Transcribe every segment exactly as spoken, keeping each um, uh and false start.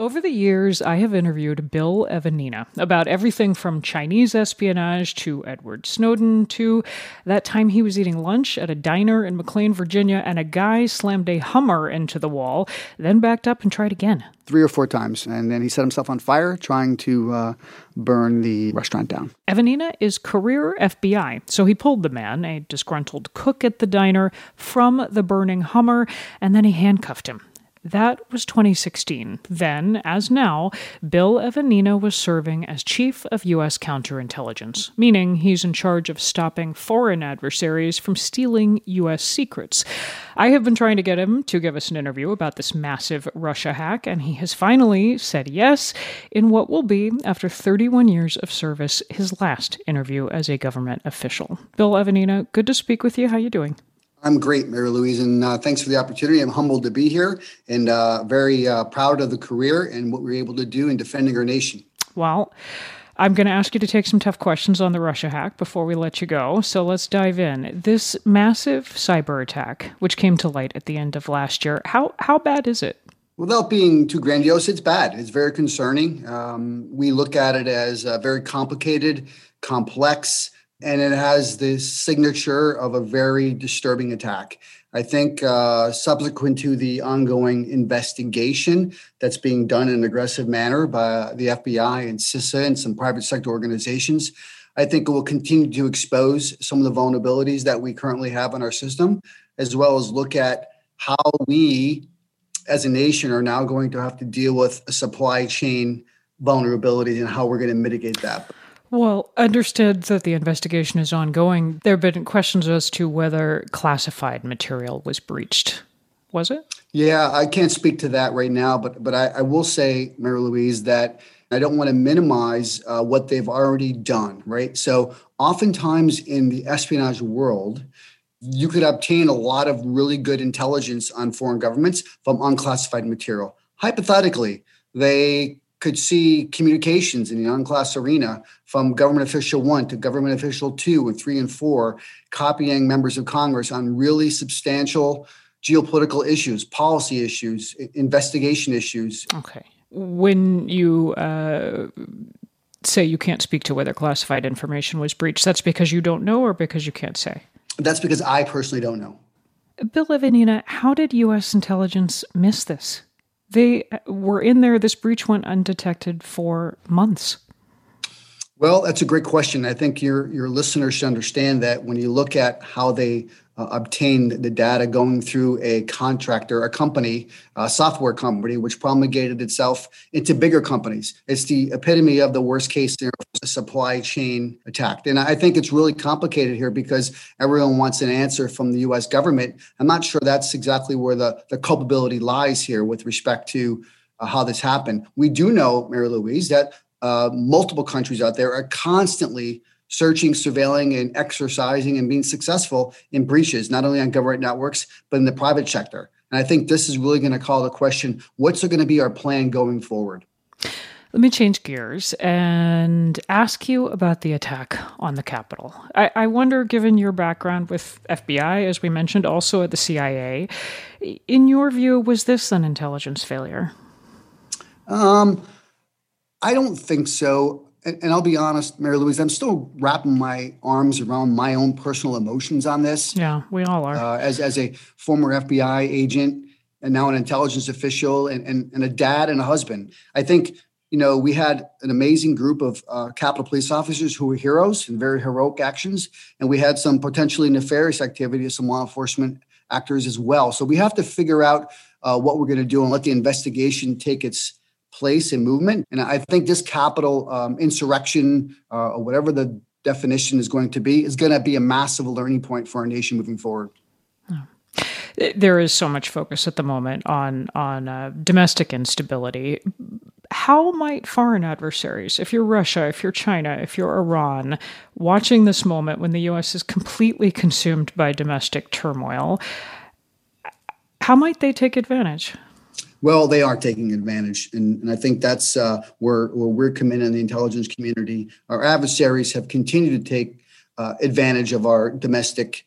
Over the years, I have interviewed Bill Evanina about everything from Chinese espionage to Edward Snowden to that time he was eating lunch at a diner in McLean, Virginia, and a guy slammed a Hummer into the wall, then backed up and tried again. Three or four times, and then he set himself on fire trying to uh, burn the restaurant down. Evanina is career F B I, so he pulled the man, a disgruntled cook at the diner, from the burning Hummer, and then he handcuffed him. That was twenty sixteen. Then, as now, Bill Evanina was serving as chief of U S counterintelligence, meaning he's in charge of stopping foreign adversaries from stealing U S secrets. I have been trying to get him to give us an interview about this massive Russia hack, and he has finally said yes in what will be, after thirty-one years of service, his last interview as a government official. Bill Evanina, good to speak with you. How are you doing? I'm great, Mary Louise, and uh, thanks for the opportunity. I'm humbled to be here and uh, very uh, proud of the career and what we were able to do in defending our nation. Well, I'm going to ask you to take some tough questions on the Russia hack before we let you go, so let's dive in. This massive cyber attack, which came to light at the end of last year, how how bad is it? Without being too grandiose, it's bad. It's very concerning. Um, we look at it as uh, very complicated, complex, and it has this signature of a very disturbing attack. I think uh, subsequent to the ongoing investigation that's being done in an aggressive manner by the F B I and CISA and some private sector organizations, I think it will continue to expose some of the vulnerabilities that we currently have in our system, as well as look at how we as a nation are now going to have to deal with a supply chain vulnerability and how we're going to mitigate that. Well, understood that the investigation is ongoing. There have been questions as to whether classified material was breached. Was it? Yeah, I can't speak to that right now, but but I, I will say, Mary Louise, that I don't want to minimize uh, what they've already done, right? So oftentimes in the espionage world, you could obtain a lot of really good intelligence on foreign governments from unclassified material. Hypothetically, they could see communications in the unclass arena from government official one to government official two and three and four, copying members of Congress on really substantial geopolitical issues, policy issues, investigation issues. Okay. When you uh, say you can't speak to whether classified information was breached, that's because you don't know or because you can't say? That's because I personally don't know. Bill Evanina, how did U S intelligence miss this? They were in there. This breach went undetected for months. Well, that's a great question. I think your your listeners should understand that when you look at how they uh, obtained the data going through a contractor, a company, a software company, which promulgated itself into bigger companies. It's the epitome of the worst case scenario, a supply chain attack. And I think it's really complicated here because everyone wants an answer from the U S government. I'm not sure that's exactly where the, the culpability lies here with respect to uh, how this happened. We do know, Mary Louise, that uh, multiple countries out there are constantly searching, surveilling, and exercising and being successful in breaches, not only on government networks, but in the private sector. And I think this is really going to call the question, what's going to be our plan going forward? Let me change gears and ask you about the attack on the Capitol. I, I wonder, given your background with F B I, as we mentioned, also at the C I A, in your view, was this an intelligence failure? Um, I don't think so. And, and I'll be honest, Mary Louise, I'm still wrapping my arms around my own personal emotions on this. Yeah, we all are. Uh, as, as a former F B I agent and now an intelligence official and, and, and a dad and a husband, I think, you know, we had an amazing group of uh, Capitol police officers who were heroes and very heroic actions. And we had some potentially nefarious activity of some law enforcement actors as well. So we have to figure out uh, what we're going to do and let the investigation take its place and movement. And I think this Capitol um, insurrection, uh, or whatever the definition is going to be, is going to be a massive learning point for our nation moving forward. Oh. There is so much focus at the moment on on uh, domestic instability. How might foreign adversaries, if you're Russia, if you're China, if you're Iran, watching this moment when the U S is completely consumed by domestic turmoil, how might they take advantage? Well, they are taking advantage. And, and I think that's uh, where, where we're committed in the intelligence community. Our adversaries have continued to take uh, advantage of our domestic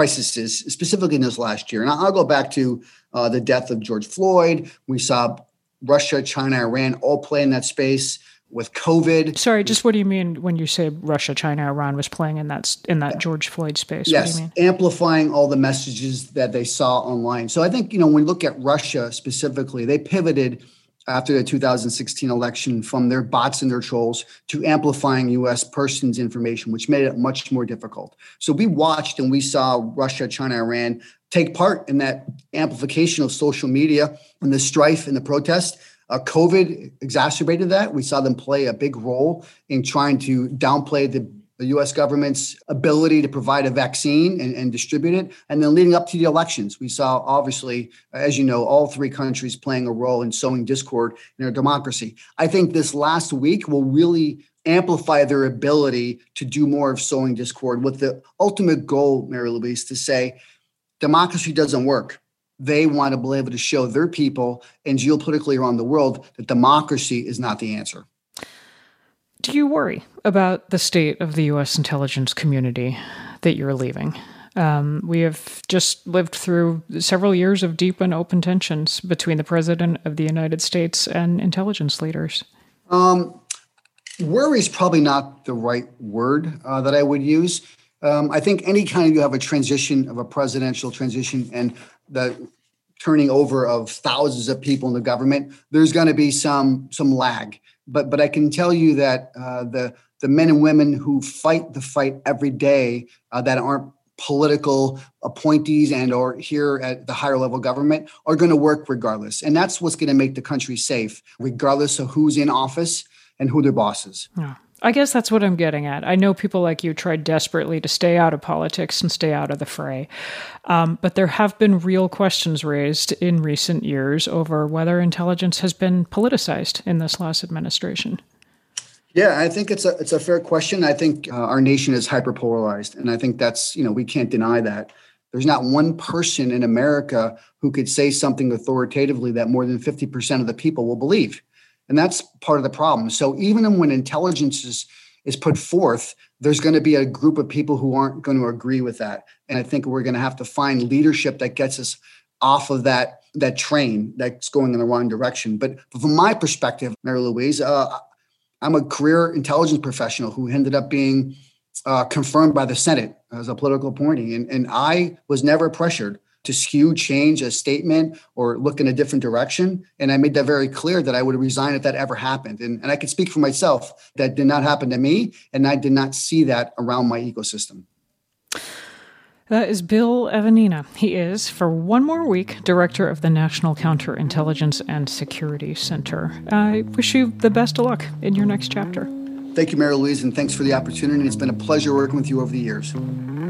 crises, specifically in this last year. And I'll go back to uh, the death of George Floyd. We saw Russia, China, Iran all play in that space. With COVID. Sorry, just what do you mean when you say Russia, China, Iran was playing in that in that George Floyd space? Yes, what do you mean? Amplifying all the messages that they saw online. So I think, you know, when we look at Russia specifically, they pivoted after the two thousand sixteen election from their bots and their trolls to amplifying U S persons' information, which made it much more difficult. So we watched and we saw Russia, China, Iran take part in that amplification of social media and the strife and the protest. Uh, COVID exacerbated that. We saw them play a big role in trying to downplay the, the U S government's ability to provide a vaccine and, and distribute it. And then leading up to the elections, we saw, obviously, as you know, all three countries playing a role in sowing discord in our democracy. I think this last week will really amplify their ability to do more of sowing discord with the ultimate goal, Mary Louise, to say democracy doesn't work. They want to be able to show their people and geopolitically around the world that democracy is not the answer. Do you worry about the state of the U S intelligence community that you're leaving? Um, we have just lived through several years of deep and open tensions between the president of the United States and intelligence leaders. Um, worry is probably not the right word uh, that I would use. Um, I think any kind of you have a transition of a presidential transition and the turning over of thousands of people in the government, there's going to be some some lag. But but I can tell you that uh, the the men and women who fight the fight every day uh, that aren't political appointees and or here at the higher level government are going to work regardless. And that's what's going to make the country safe, regardless of who's in office and who their boss is. Yeah. I guess that's what I'm getting at. I know people like you tried desperately to stay out of politics and stay out of the fray. Um, but there have been real questions raised in recent years over whether intelligence has been politicized in this last administration. Yeah, I think it's a it's a fair question. I think uh, our nation is hyperpolarized. And I think that's, you know, we can't deny that. There's not one person in America who could say something authoritatively that more than fifty percent of the people will believe. And that's part of the problem. So even when intelligence is, is put forth, there's going to be a group of people who aren't going to agree with that. And I think we're going to have to find leadership that gets us off of that, that train that's going in the wrong direction. But from my perspective, Mary Louise, uh, I'm a career intelligence professional who ended up being uh, confirmed by the Senate as a political appointee. And, and I was never pressured to skew, change a statement or look in a different direction. And I made that very clear that I would resign if that ever happened. And, and I could speak for myself. That did not happen to me. And I did not see that around my ecosystem. That is Bill Evanina. He is, for one more week, director of the National Counterintelligence and Security Center. I wish you the best of luck in your next chapter. Thank you, Mary Louise, and thanks for the opportunity. It's been a pleasure working with you over the years.